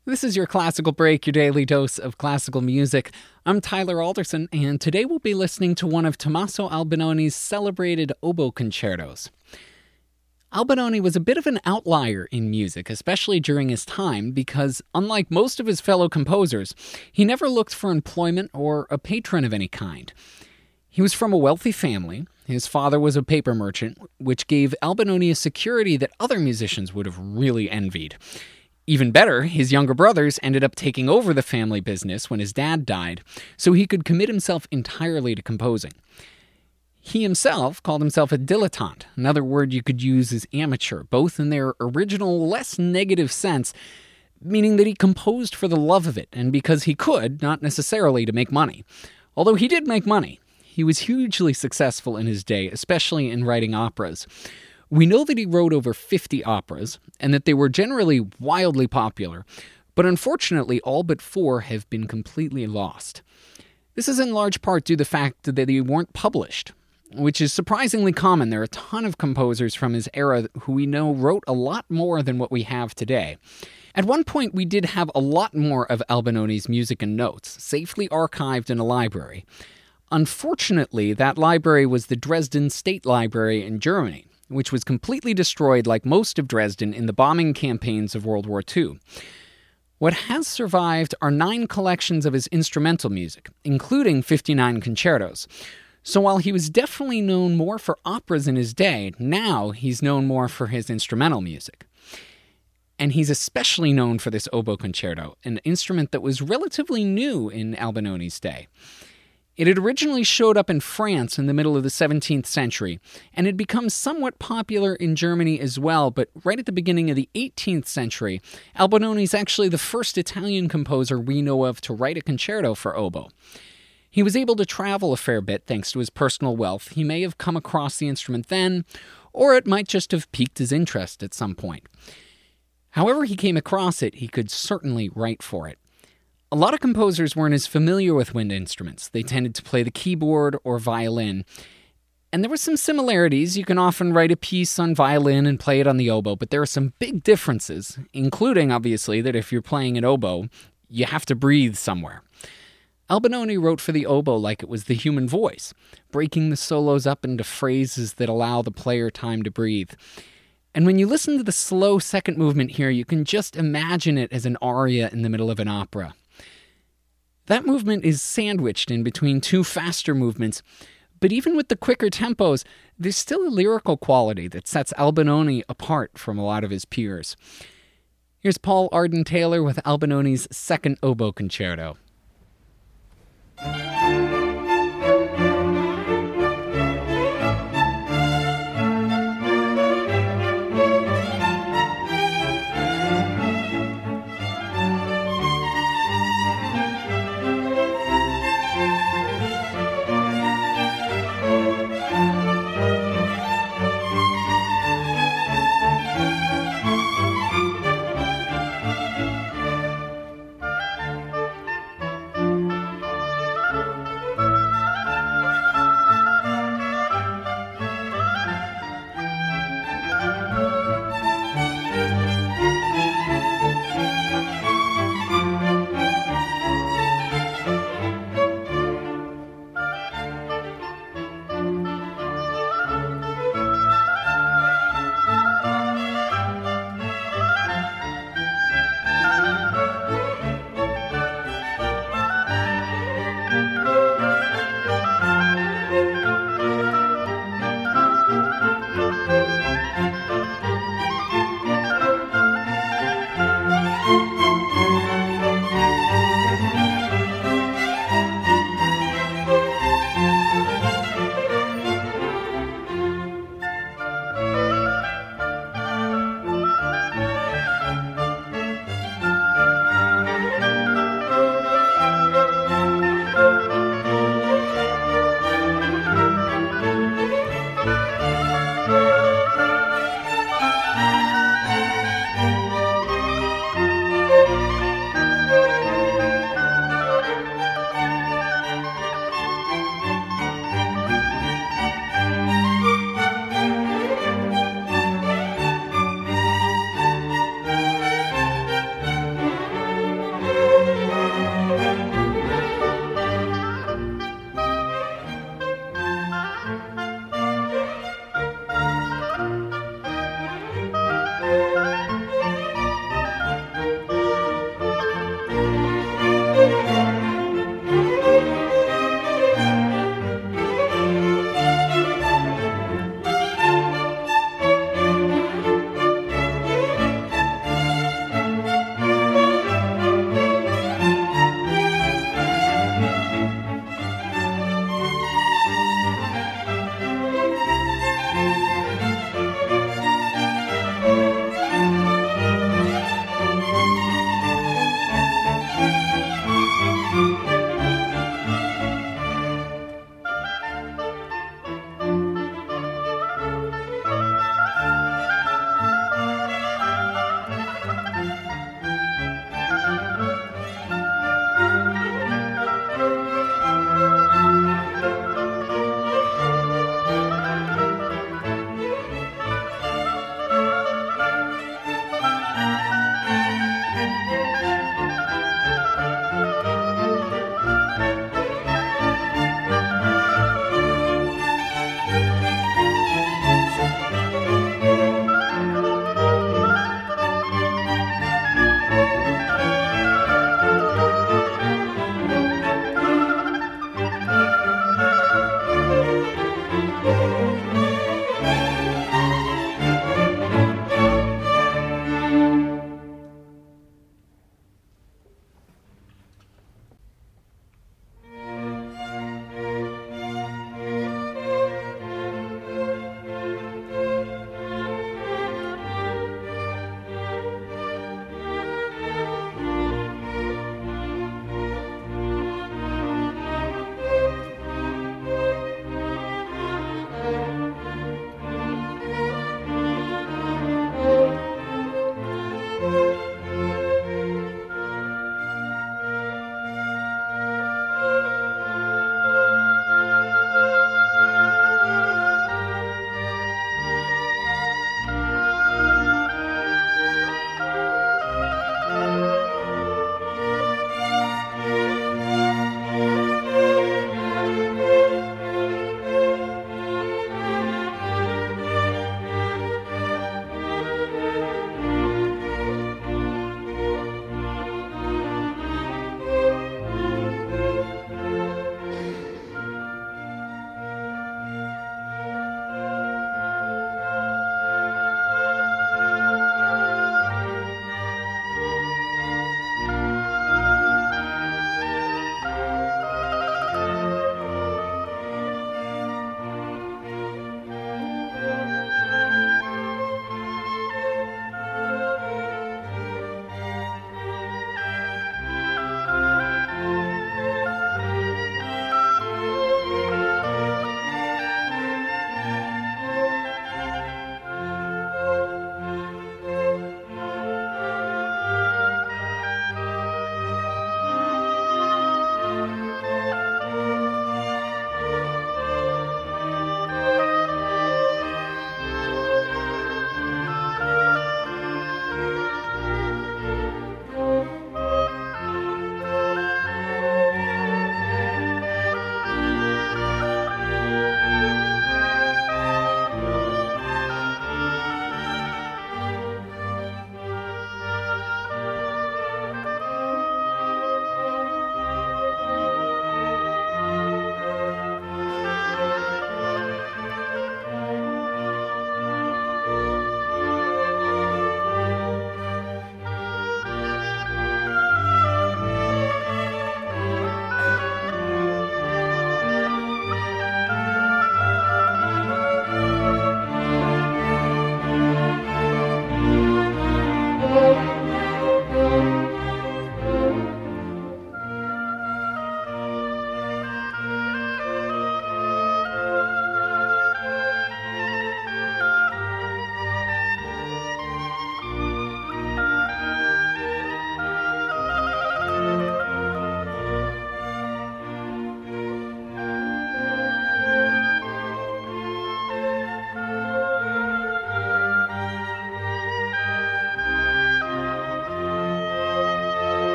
This is your Classical Break, your daily dose of classical music. I'm Tyler Alderson, and today we'll be listening to one of Tommaso Albinoni's celebrated oboe concertos. Albinoni was a bit of an outlier in music, especially during his time, because unlike most of his fellow composers, he never looked for employment or a patron of any kind. He was from a wealthy family. His father was a paper merchant, which gave Albinoni a security that other musicians would have really envied. Even better, his younger brothers ended up taking over the family business when his dad died, so he could commit himself entirely to composing. He himself called himself a dilettante, another word you could use is amateur, both in their original, less negative sense, meaning that he composed for the love of it, and because he could, not necessarily to make money. Although he did make money. He was hugely successful in his day, especially in writing operas. We know that he wrote over 50 operas, and that they were generally wildly popular, but unfortunately all but 4 have been completely lost. This is in large part due to the fact that they weren't published, which is surprisingly common. There are a ton of composers from his era who we know wrote a lot more than what we have today. At one point, we did have a lot more of Albinoni's music and notes, safely archived in a library. Unfortunately, that library was the Dresden State Library in Germany, which was completely destroyed like most of Dresden in the bombing campaigns of World War II. What has survived are 9 collections of his instrumental music, including 59 concertos. So while he was definitely known more for operas in his day, now he's known more for his instrumental music. And he's especially known for this oboe concerto, an instrument that was relatively new in Albinoni's day. It had originally showed up in France in the middle of the 17th century, and had become somewhat popular in Germany as well, but right at the beginning of the 18th century, Albinoni is actually the first Italian composer we know of to write a concerto for oboe. He was able to travel a fair bit thanks to his personal wealth. He may have come across the instrument then, or it might just have piqued his interest at some point. However he came across it, he could certainly write for it. A lot of composers weren't as familiar with wind instruments. They tended to play the keyboard or violin. And there were some similarities. You can often write a piece on violin and play it on the oboe, but there are some big differences, including, obviously, that if you're playing an oboe, you have to breathe somewhere. Albinoni wrote for the oboe like it was the human voice, breaking the solos up into phrases that allow the player time to breathe. And when you listen to the slow second movement here, you can just imagine it as an aria in the middle of an opera. That movement is sandwiched in between 2 faster movements, but even with the quicker tempos, there's still a lyrical quality that sets Albinoni apart from a lot of his peers. Here's Paul Arden Taylor with Albinoni's second oboe concerto.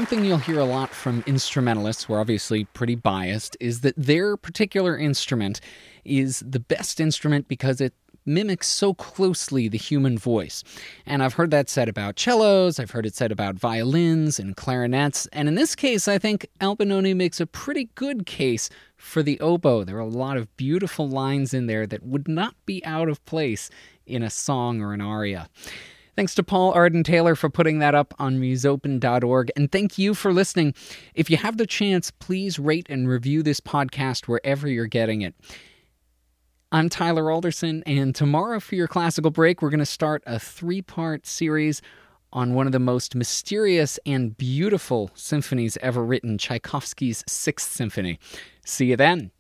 one thing you'll hear a lot from instrumentalists, who are obviously pretty biased, is that their particular instrument is the best instrument because it mimics so closely the human voice. And I've heard that said about cellos, I've heard it said about violins and clarinets, and in this case, I think Albinoni makes a pretty good case for the oboe. There are a lot of beautiful lines in there that would not be out of place in a song or an aria. Thanks to Paul Arden Taylor for putting that up on musopen.org, and thank you for listening. If you have the chance, please rate and review this podcast wherever you're getting it. I'm Tyler Alderson, and tomorrow for your classical break, we're going to start a 3-part series on one of the most mysterious and beautiful symphonies ever written, Tchaikovsky's Sixth Symphony. See you then.